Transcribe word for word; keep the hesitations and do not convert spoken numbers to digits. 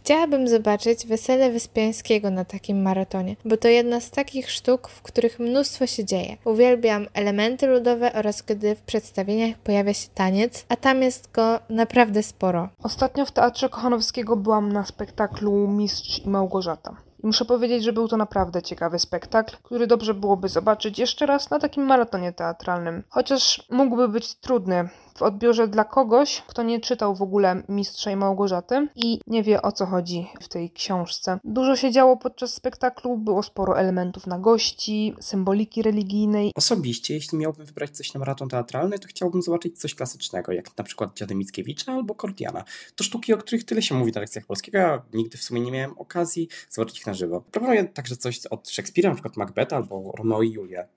Chciałabym zobaczyć Wesele Wyspiańskiego na takim maratonie, bo to jedna z takich sztuk, w których mnóstwo się dzieje. Uwielbiam elementy ludowe oraz kiedy w przedstawieniach pojawia się taniec, a tam jest go naprawdę sporo. Ostatnio w Teatrze Kochanowskiego byłam na spektaklu Mistrz i Małgorzata. I muszę powiedzieć, że był to naprawdę ciekawy spektakl, który dobrze byłoby zobaczyć jeszcze raz na takim maratonie teatralnym. Chociaż mógłby być trudny w odbiorze dla kogoś, kto nie czytał w ogóle Mistrza i Małgorzaty i nie wie, o co chodzi w tej książce. Dużo się działo podczas spektaklu, było sporo elementów na gości, symboliki religijnej. Osobiście, jeśli miałbym wybrać coś na maraton teatralny, to chciałbym zobaczyć coś klasycznego, jak na przykład Dziady Mickiewicza albo Kordiana. To sztuki, o których tyle się mówi na lekcjach polskiego, ja nigdy w sumie nie miałem okazji zobaczyć ich na żywo. Proponuję także coś od Szekspira, na przykład Macbeta albo Romeo i Julię.